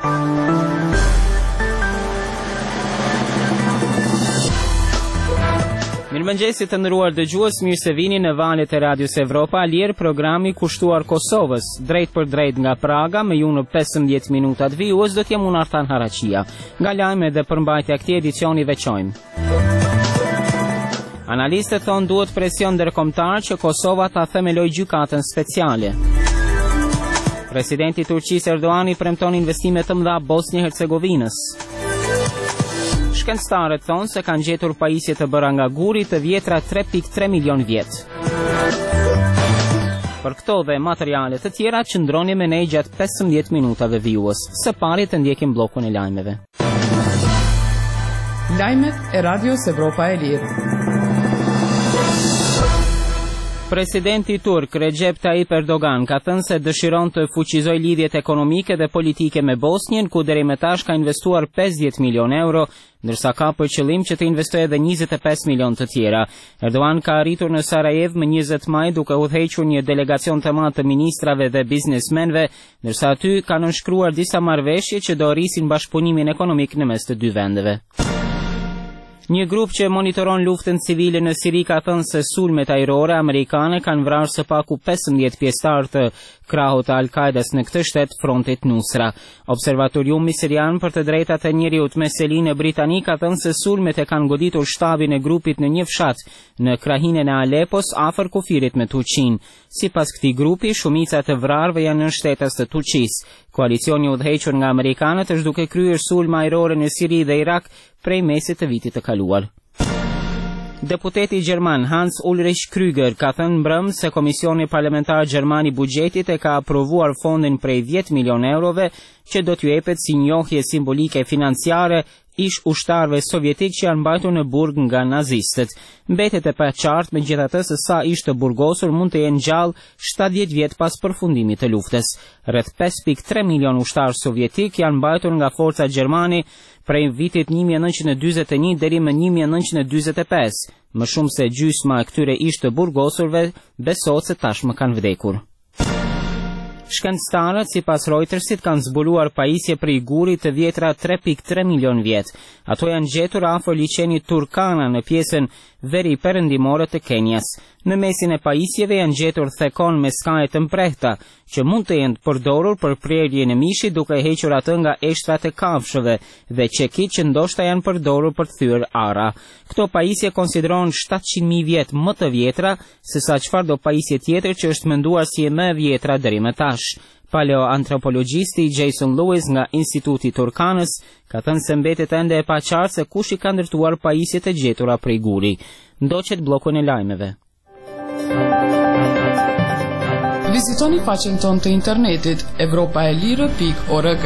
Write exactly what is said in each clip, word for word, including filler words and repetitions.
Mirëmëngjesit të nderuar dëgjues, mirë se vini në valët e Radios Evropa, lier programi kushtuar Kosovës, drejt për drejt nga Praga, me ju në pesëmbëdhjetë minutat vijues do t'jem unë Artan Haraqia. Nga lajme dhe përmbajtja këtij edicioni veçojmë. Analistët thonë duhet presion ndërkombëtar që Kosova ta themelojë gjykatën speciale. Presidenti i Turqisë Erdoani premton investime të mëdha Bosnjë-Hercegovinës. Shkencëtarët thonë se kanë gjetur pajisje të bëra nga guri të vjetra tre pikë tre milion vjet. Për këto dhe materiale të tjera qëndroni me ne gjatë pesëmbëdhjetë minutave vijues. Së pari të ndjekim bllokun e lajmeve. Lajmet e Radios Evropa e Lirë. Presidenti turk Recep Tayyip Erdogan ka thënë se dëshiron të fuqizojë lidhjet ekonomike dhe politike me Bosnjën, ku deri më tash ka investuar pesëdhjetë milion euro, ndërsa ka për qëllim që të investojë edhe njëzet e pesë milion të tjera. Erdogan ka arritur në Sarajevo më njëzet maj duke udhëhequr një delegacion të madh të ministrave dhe biznesmenëve, ndërsa aty kanë nënshkruar disa marrëveshje që do rrisin bashkëpunimin ekonomik në mes të dy vendeve. Një grup që monitoron luftën civile në Siri ka thënë se sulmet ajrore amerikane kanë vrarë së paku pesëmbëdhjetë pjesëtar të krahut të Al-Qaidas në këtë shtet frontit Nusra. Observatoriumi sirian për të drejtat e njeriut me seline britanik ka thënë se sulmet e kanë goditur shtabin e grupit në një fshat në krahinën e Alepos afër kufirit me Turqinë. Sipas këtij grupi, shumica të vrarëve janë në shtetas të Turqisë. Koalicioni udhëhequr nga amerikanët është duke kryer sulme ajrore në Siri dhe Irak prej mesit të vitit të kaluar. Deputeti gjerman Hans Ulrich Krüger ka thënë mbrëm se Komisioni Parlamentar Gjerman i Buxhetit e ka aprovuar fondin prej dhjetë milion eurove që do t'ju jepet si njohje simbolike financiare ish ushtarëve sovjetik që janë mbajtur në burg nga nazistët. Mbetet e paqartë megjithatë se sa ish të burgosur mund të jenë gjallë shtatëdhjetë vjet pas përfundimit të luftës. Rreth pesë pikë tre milion ushtarë sovjetik janë mbajtur nga forca gjermane prej vitit një mijë e nëntëqind e dyzet e një deri më një mijë e nëntëqind e dyzet e pesë. Më shumë se gjysma e këtyre ish të burgosurve besohet se tashmë kanë vdekur. Shkencëtarët sipas Reutersit kanë zbuluar pajisje prej gurit të vjetra tre pikë tre milion vjet. Ato janë gjetur afër liçenit Turkana në pjesën veri perëndimore të Kenjas. Në mesin e pajisjeve janë gjetur thekon me skaje të mprehta, që mund të jenë përdorur për prerjen e mishit duke hequr atë nga eshtrat e kafshëve dhe qekit që ndoshta janë përdorur për të thyer ara. Këto pajisje konsiderohen shtatëqind mijë vjet më të vjetra se sa çfarëdo pajisje tjetër që është menduar si e më e vjetra deri më tash. Paleoantropologjisti Jason Lewis nga Instituti Turkanës ka thënë se mbetet ende e paqartë se kush i ka ndërtuar pajisjet e gjetura prej guri. Ndoqet bllokun e lajmeve. Vizitoni faqen tonë të internetit evropaelire pikë org.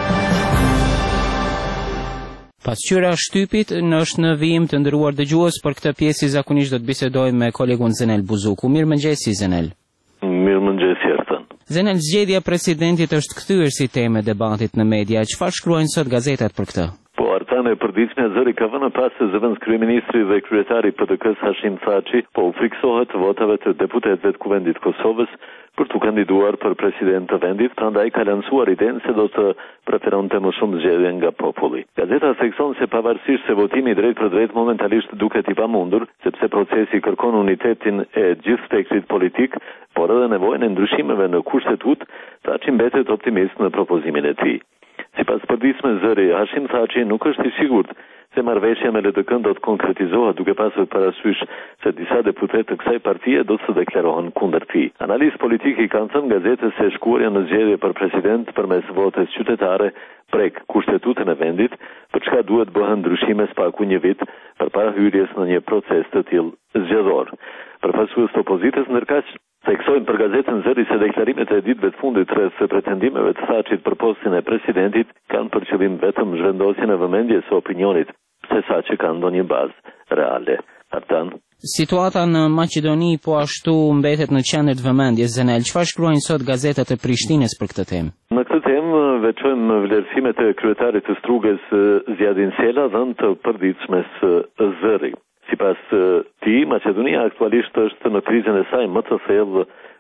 Pasqyra shtypit në është në vijim të nderuar dëgjues, për këtë pjesë zakonisht do të bisedojmë me kolegun Zenel Buzuku. Mirëmëngjes Zenel. Mirëmëngjes Ertan. Zenel, zgjedhja e presidentit është kthyer si temë debatit në media. Çfarë shkruajnë sot gazetat për këtë? Po, Artan, e përditshmja zëri ka vënë pas se zëvendës kryeministri dhe kryetari i P D K-s Hashim Thaçi po u friksohet votave të deputetëve të Kuvendit Kosovës për të kandiduar për president të vendit, prandaj ka lansuar idenë se do të preferonte më shumë zgjedhje nga populli. Gazeta thekson se pavarësisht se votimi drejt për drejt momentalisht duket i pamundur, sepse procesi kërkon unitetin e gjithë spektrit politik, por edhe nevojën e ndryshimeve në kushtetut, Thaçi mbetet optimist në propozimin e tij. Sipas përditshme zëri, Hashim Thaçi nuk është i sigurt se marrëveshja me L D K-n do të konkretizohet, duke pasur parasysh se disa deputetë të kësaj partie do të deklarohen kundër tij. Analistë politikë kanë thënë gazetës se shkuarja në zgjedhje për president përmes votes qytetare prek kushtetutën e vendit, për çka duhet bëhen ndryshime spaku një vit përpara hyrjes në një proces të tillë zgjedhor. Përfaqësues të opozitës ndërkaq theksojnë për gazetën Zëri se deklarimet e ditëve të fundit rreth pretendimeve të Thaçit për postin e presidentit kanë për qëllim vetëm zhvendosjen e vëmendjes së opinionit, sesa që kanë ndonjë bazë reale. Artan. Situata në Maqedoni po ashtu mbetet në qendër të vëmendjes. Zenel, çfarë shkruajnë sot gazetat e Prishtinës për këtë temë? Në këtë temë veçojmë vlerësimet e kryetarit të Strugës Zjadin Sela dhënë të përditshmes Zëri. Sipas tij, Maqedonia aktualisht është në krizën e saj më të thellë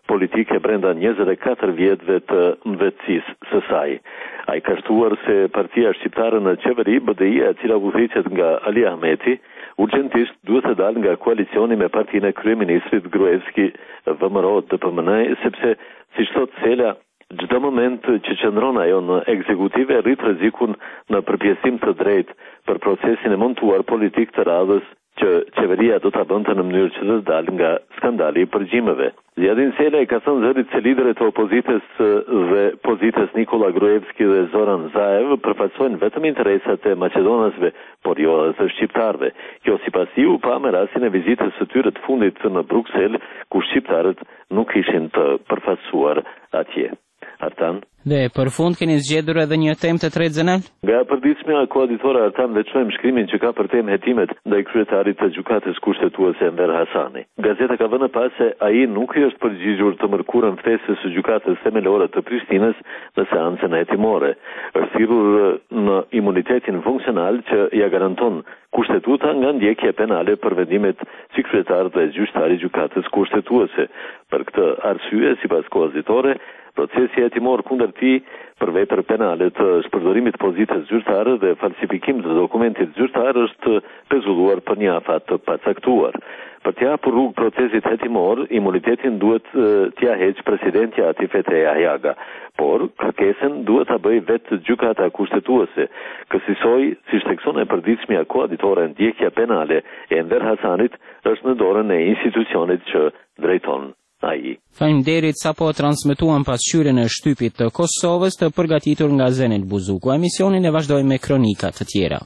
politike brenda njëzet e katër vjetëve të mbretësisë së saj. Ai ka shtuar se partia shqiptare në qeveri, B D I-a, e cila udhëhiqet nga Ali Ahmeti, urgjentisht duhet të dalë nga koalicioni me partinë e kryeministrit Gruevski V M R O D P M N, sepse siç thot Sela, çdo moment që qëndron ajo në ekzekutive rrit rrezikun në përpjesim të drejtë për procesin e montuar politik të radhës që qeveria do ta bënte në mënyrë që të dalë nga skandali i përgjimeve. Ziadin Sela i ka thënë zërit se liderët e opozitës dhe pozitës Nikola Gruevski dhe Zoran Zaev përfaqësojnë vetëm interesat e maqedonasve, por jo edhe të shqiptarëve. Kjo sipas tij u pa me rastin e vizitës së tyre të fundit në Bruksel, ku shqiptarët nuk ishin të përfaqësuar atje. Artan. Dhe për fund keni zgjedhur edhe një temë të tretë Zenel? Nga përditshmja koaditore Artan veçojmë shkrimin që ka për temë hetimet ndaj kryetarit të gjykatës kushtetuese Enver Hasani. Gazeta ka vënë pas se ai nuk i është përgjigjur të mërkurën ftesës së gjykatës themelore të Prishtinës në seancën hetimore. Është thirrur në imunitetin funksional që ja garanton kushtetuta nga ndjekje penale për vendimet si kryetar dhe gjyqtar i gjykatës kushtetuese. Për këtë arsye, sipas koaditore, procesi hetimor kundër tij për vepër penale të shpërdorimit pozitës zyrtare dhe falsifikim të dokumentit zyrtar është pezulluar për një afat të pacaktuar. Për t'ja hapur rrugë procesit hetimor, imunitetin duhet t'ja heq presidentja Atif Etreja Jaga, por kërkesën duhet ta bëjë vetë gjykata kushtetuese. Kësaj, siç thekson e përditshmja koaditore, ndjekja penale e Enver Hasanit është në dorën e institucionit që drejton ai. Faleminderit, sapo transmetuam pasqyrjen e shtypit të Kosovës të përgatitur nga Zenel Buzuku. Emisionin e vazhdojmë me kronika të tjera.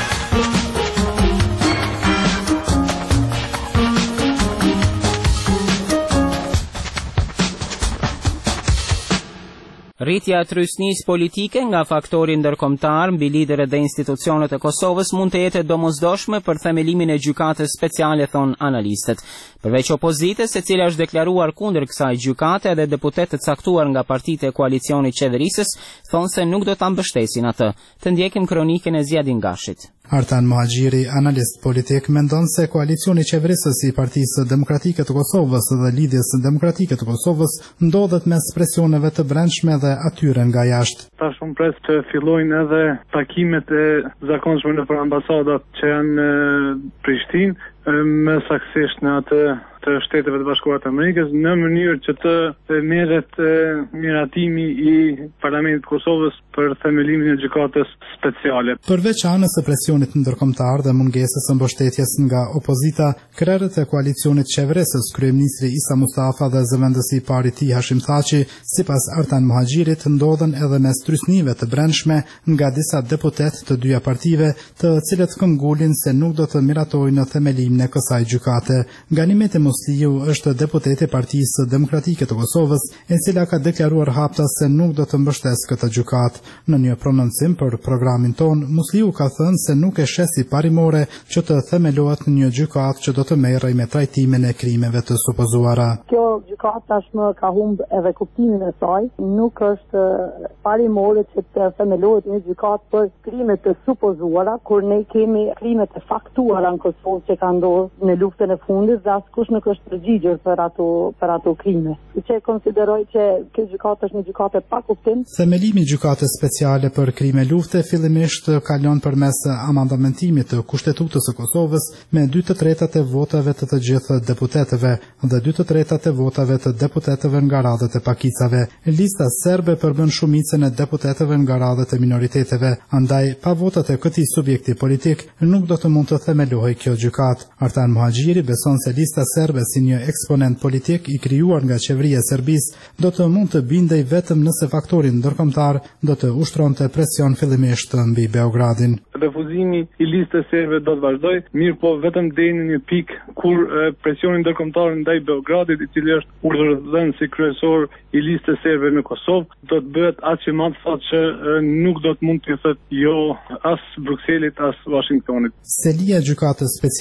Rritja e trysnisë politike nga faktori ndërkombëtar mbi liderët dhe institucionet e Kosovës mund të jetë domosdoshme për themelimin e gjykatës speciale, thon analistët. Përveç opozitës, e cila është deklaruar kundër kësaj gjykate, edhe deputet të caktuar nga partitë e koalicionit qeverisës thonë se nuk do ta mbështesin atë. Të ndjekim kronikën e Ziadin Gashit. Artan Muhaxhiri, analist politik, mendon se koalicioni qeverisës i Partisë Demokratike të Kosovës dhe Lidhjes Demokratike të Kosovës ndodhet mes presioneve të brendshme dhe atyre nga jashtë. Tash unë pres të fillojnë edhe takimet e zakonshme nëpër ambasadat që janë në Prishtinë, më saktësisht në atë të Shteteve të Bashkuara të Amerikës, në mënyrë që të merret miratimi i Parlamentit të Kosovës për themelimin e gjykatës speciale. Përveç anës së presionit ndërkombëtar dhe mungesës së mbështetjes nga opozita, krerët e koalicionit qeverisës, kryeministri Isa Mustafa dhe zëvendësi i parë i tij Hashim Thaçi, sipas Artan Muhaxhirit, ndodhen edhe mes trysnive të brendshme nga disa deputet të dyja partive, të cilët këmbgulin se nuk do të miratojnë në themelimin e kësaj gjykate. Ganimeti Musliu është deputeti e Partisë Demokratike të Kosovës, e cila ka deklaruar hapta se nuk do të mbështesë këtë gjykatë. Në një prononcim për programin ton, Musliu ka thënë se nuk e sheh si parimore që të themelohet një gjykatë që do të merrej me trajtimin e krimeve të supozuara. Kjo gjykatë tashmë ka humbë edhe kuptimin e saj, nuk është parimore që të themelohet një gjykatë për krimet të supozuara, kur ne kemi krimet e faktuara në Kosovë që kanë ndodhur në luftën e fundit dhe askush nuk është përgjigjur për ato për ato krime. Që konsideroj që kjo gjykatë është një gjykatë pa kuptim. Themelimi i gjykatës speciale për krime lufte fillimisht kalon përmes amandamentimit të Kushtetutës së Kosovës me dy të tretat e votave të të gjithë deputetëve dhe dy të tretat e votave të deputetëve nga radhët e pakicave. Lista serbe përbën shumicën e deputetëve nga radhët e minoriteteve, andaj pa votat e këtij subjekti politik nuk do të mund të themelohej kjo gjykatë. Artan Muhaxhiri beson se lista serbe si një eksponent politik i krijuar nga qeveria e Serbisë do të mund të bindej vetëm nëse faktori ndërkombëtar do të ushtronte presion fillimisht mbi Beogradin. Refuzimi i listës serbe do të vazhdojë, mirë po vetëm deri në një pikë kur presioni ndërkombëtar ndaj Beogradit, i cili është urdhëruar si kryesor i listës serbe në Kosovë, do të bëhet aq i madh sa që nuk do të mund të thotë jo as Brukselit as Washingtonit. Selia e gjykatës speciale për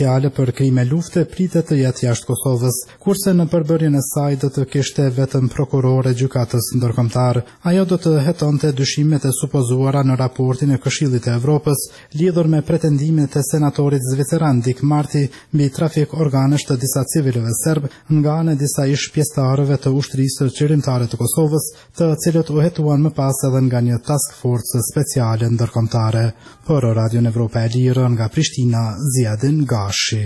për krime lufte pritet të jetë jashtë Kosovës, kurse në përbërjen e saj do të kishte vetëm prokurore gjykatës ndërkombëtar. Ajo do të hetonte dyshimet e supozuara në raportin e Këshillit të Evropës lidhur me pretendimet e senatorit zviceran Dick Marty mbi trafik organesh të disa civilëve serb nga ana e disa ish pjesëtarëve të ushtrisë qeverimtare të Kosovës, të cilët u hetuan më pas edhe nga një task force speciale ndërkombëtare. Për Radio Evropa e Lirë nga Prishtina, Ziadin Gashi.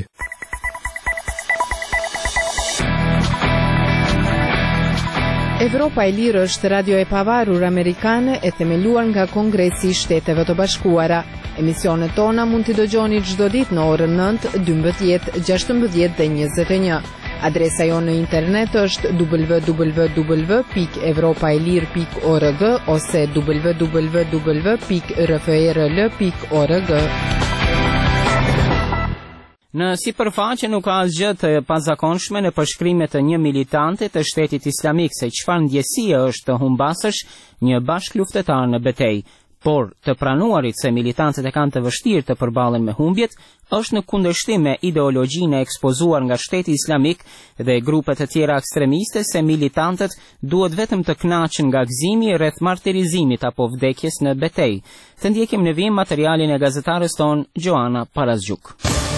Evropa e Lirë është radio e pavarur amerikane e themeluar nga Kongresi i Shteteve të Bashkuara. Emisionet tona mund t'i dëgjoni çdo ditë në orën nëntë, dymbëdhjetë, gjashtëmbëdhjetë dhe njëzet e një. Adresa jo në internet është w w w pikë evropaelir pikë org ose w w w pikë r f r l pikë org. Në sipërfaqe nuk ka asgjë të pazakonshme në përshkrimet të një militante të Shtetit Islamik se çfarë ndjesie është të humbasësh një bashkëluftëtar në betejë, por të pranuarit se militantët e kanë të vështirë të përballen me humbjet është në kundërshtim me ideologjinë e ekspozuar nga Shteti Islamik dhe grupet e tjera ekstremiste se militantët duhet vetëm të kënaqen nga gëzimi rreth martirizimit apo vdekjes në betejë. Të ndjekim në vim materialin e gazetares ton Joana Parazgjuk.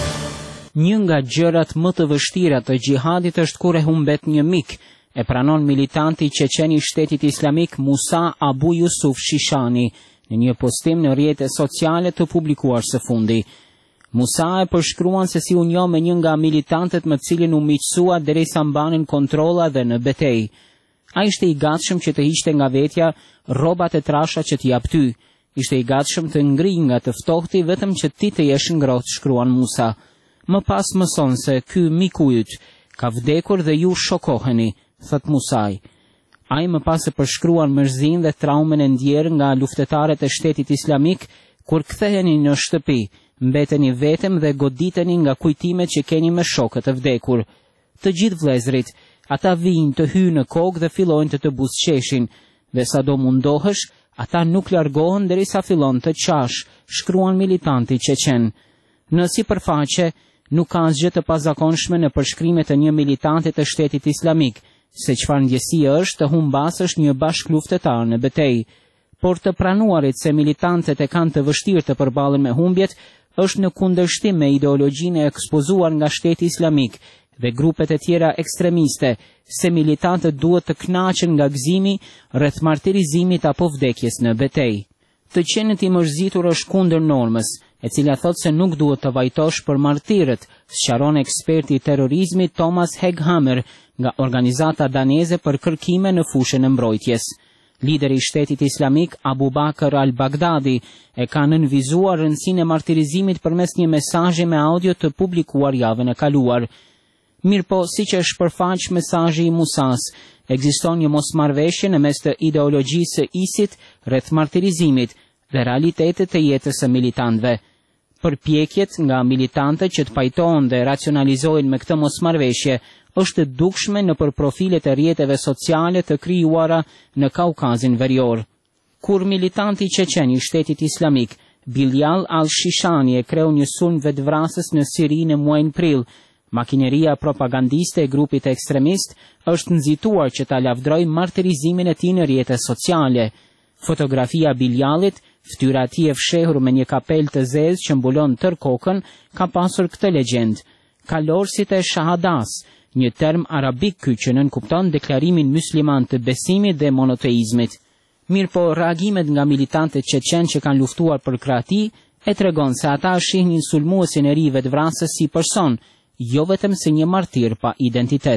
Një nga gjërat më të vështira të gjihadit është kur e humbet një mik, e pranon militanti qeqen i Shtetit Islamik Musa Abu Yusuf Shishani në një postim në rrjetet sociale të publikuar së fundi. Musa e përshkruan se si u njoh me një nga militantët me cilin u miqësua derisa mbanin kontrolla dhe në betejë. Ai ishte i gatshëm që të hiqte nga vetja rrobat e trasha që t'i jap ty. Ishte i gatshëm të ngrijë nga të ftohti vetëm që ti të jesh ngrohtë, shkruan Musa. Më pas mëson se ky miku yt ka vdekur dhe ju shokoheni, thot Musaj. Ai më pas e përshkruan mërzinë dhe traumën e ndjerë nga luftetarët e Shtetit Islamik kur ktheheni në shtëpi, mbeteni vetëm dhe goditeni nga kujtimet që keni me shokët e vdekur. Të gjithë vëllezërit, ata vijnë të hyjnë në kokë dhe fillojnë të të buzëqeshin, dhe sado mundohesh, ata nuk largohen derisa fillon të qash, shkruan militanti qeqen. Në sipërfaqe, nuk ka asgjë të pazakonshme në përshkrimet e një militanti të Shtetit Islamik, se çfarë ndjesie është të humbasësh një bashkëluftëtar në betejë, por të pranuarit se militantët e kanë të vështirë të përballen me humbjet është në kundërshtim me ideologjinë e ekspozuar nga Shteti Islamik dhe grupet e tjera ekstremiste, se militantët duhet të kënaqen nga gëzimi rreth martirizimit apo vdekjes në betejë. Të qenët i mërzitur është kundër normës, e cila thot se nuk duhet të vajtosh për martirët, sqaron eksperti i terrorizmit Thomas Heghammer nga organizata daneze për kërkime në fushën e mbrojtjes. Lideri i Shtetit Islamik Abu Bakr al-Baghdadi e ka nënvizuar rëndësinë e martirizimit përmes një mesazhi me audio të publikuar javën e kaluar. Mirpo, siç është përfaq mesazhi i Musas, ekziston një mosmarrveshje në mes të ideologjisë së ISIT rreth martirizimit dhe realitetet të jetës së militantëve. Përpjekjet nga militantët që të pajtohen dhe racionalizojnë me këtë mosmarrveshje është dukshme në për profilet e rrjeteve sociale të krijuara në Kaukazin Verior. Kur militanti qeqen i Shtetit Islamik, Bilal al-Shishani e kreu një sulm vetvrasës në Siri në muajin prill, makineria propagandiste e grupit ekstremist është nxituar që ta lavdrojë martirizimin e tij në rrjete sociale. Fotografia Bilalit, fytyra e tij e fshehur me një kapel të zezë që mbulon tër kokën, ka pasur këtë legjend: kalorësit e shahadas, një term arabik ky që nënkupton deklarimin musliman të besimit dhe monoteizmit. Mirpo reagimet nga militantët qeqen që kanë luftuar për krahati e tregon se ata shihnin sulmuesin e ri vetvrasës si person, jo vetëm si një martir pa identitet.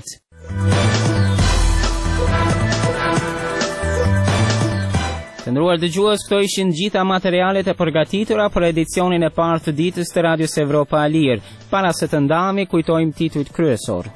Të nderuar dëgjues, këto ishin gjitha materialet e përgatitura për edicionin e parë të ditës të Radios Evropa e Lirë. Para se të ndahemi, kujtojmë titujt kryesor.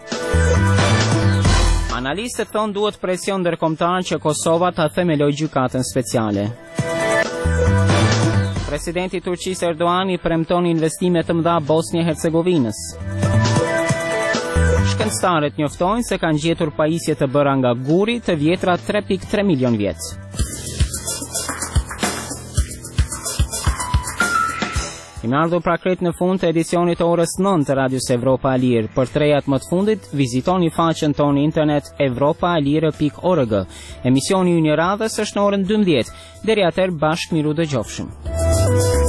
Analistët thonë duhet presion ndërkombëtar që Kosova ta themelojë gjykatën speciale. Presidenti i Turqisë Erdogan i premton investime të mëdha Bosnjë-Hercegovinës. Shkencëtarët njoftojnë se kanë gjetur pajisje të bëra nga guri të vjetra tre pikë tre milion vjet. Kemi ardhur prakrit në fund të edicionit të orës nëntë të Radios Evropa e Lirë. Për trejat më të fundit, vizitoni faqen tonë internet evropa e lirë pikë org. Emisioni i një radhës është në orën dymbëdhjetë. Deri atëherë bashkë miru dëgjofshëm.